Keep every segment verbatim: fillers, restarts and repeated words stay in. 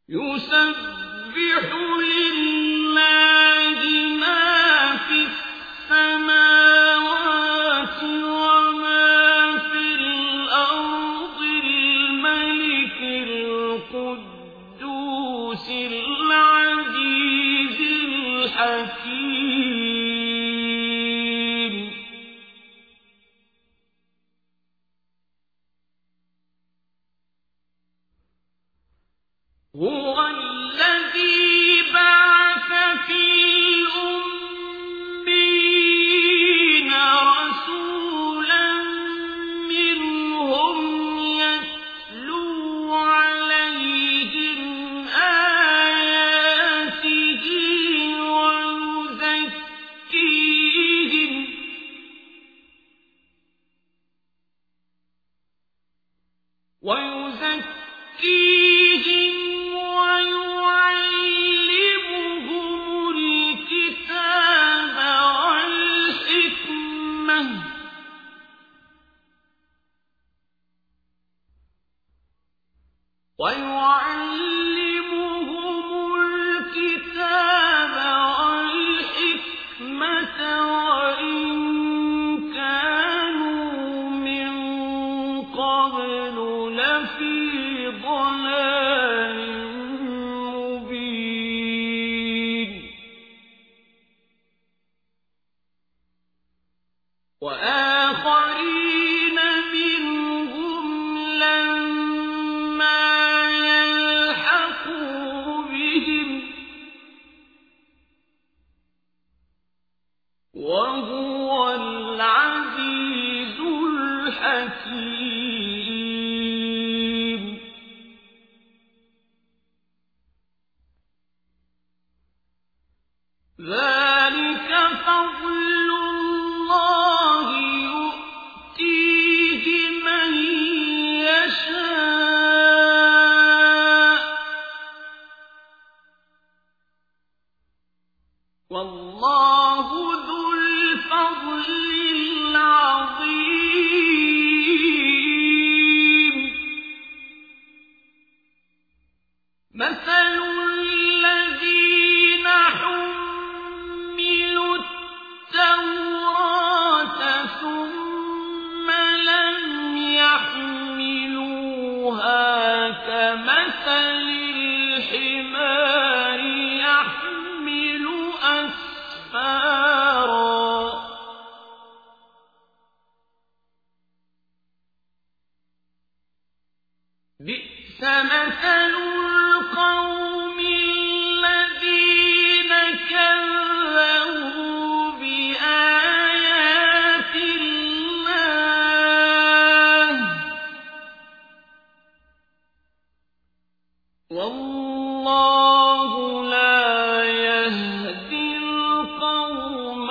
يسبح لله ما في السماوات وما في الأرض الملك القدوس العزيز الحكيم هو الذي بعث في الأميين رسولا منهم يتلو عليهم آياته ويزكيهم ويزكيهم ويعلمهم الكتاب والحكمة ويعلمهم الكتاب والحكمة وإن كانوا من قبل لفي ضلال مبين وآخرين منهم لما يلحقوا بهم وهو العزيز الحكيم ذلك فضل الله يؤتيه من يشاء والله ذو الفضل العظيم مثل الذين حملوا التوراة ثم لم يحملوها كمثل الحمار يحمل أسفارا بئس مثل القوم الذين كذبوا بآيات الله والله لا يهدي القوم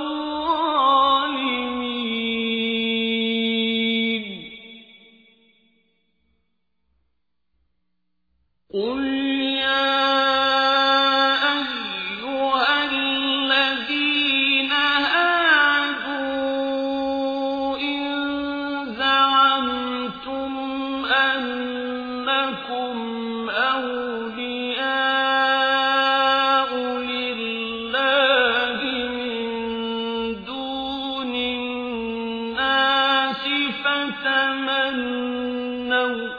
الظالمين قل يا أيها الذين هادوا إن زعمتم أنكم أولياء لله من دون الناس فتمنوا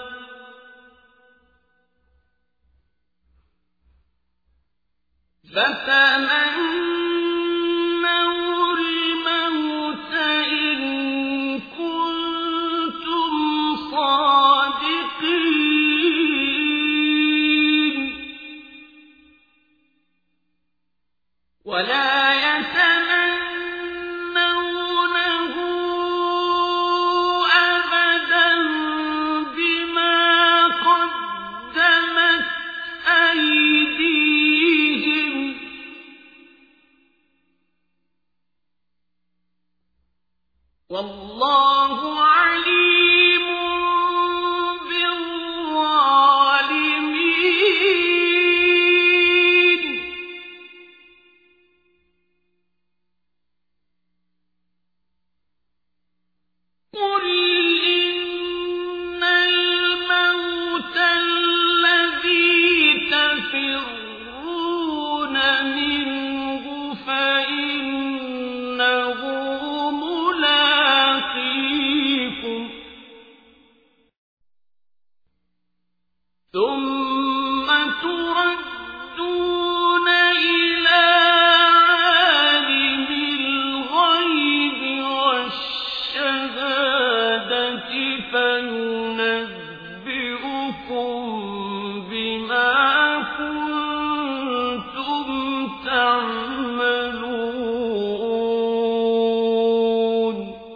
فتمنوا الموت إن كنتم صادقين ولا يتمنونه أبدا بما قدمت أيديهم والله عليم بالظالمين تفرون منه فإنه ملاقيكم ثم تردون إلى عالم الغيب والشهادة فينبئكم بما كنتم تعملون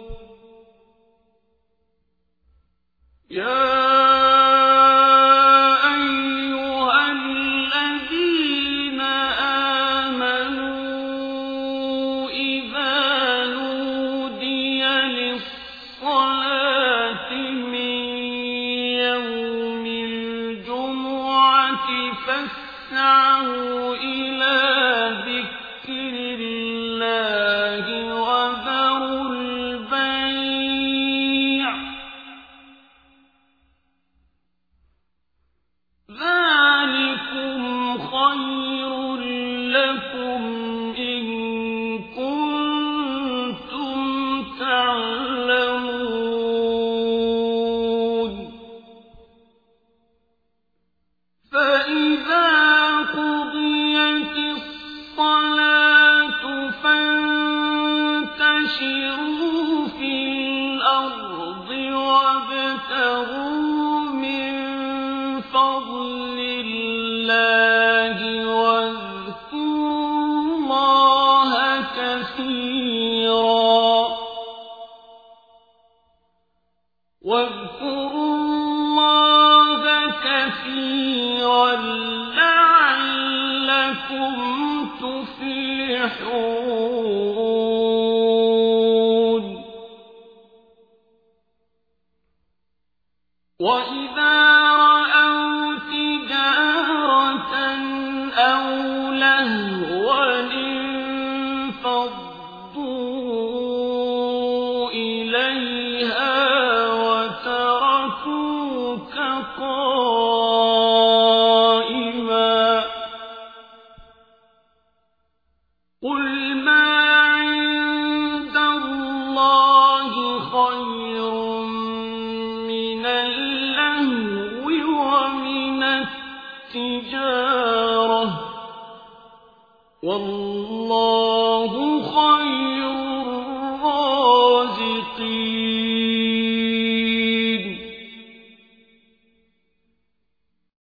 يا فاسعوا إلى ذكر الله وذروا البيع ذلكم خير لكم إن كنتم تعلمون فإذا فانتشروا في الأرض وابتغوا من فضل الله واذكروا الله كثيرا واذكروا الله كثيرا لعلكم تفلحون وإذا رأوا تجارة أو لهوا انفضوا إليها وتركوك قائما قل ما عند الله خير من اللهو ومن التجارة والله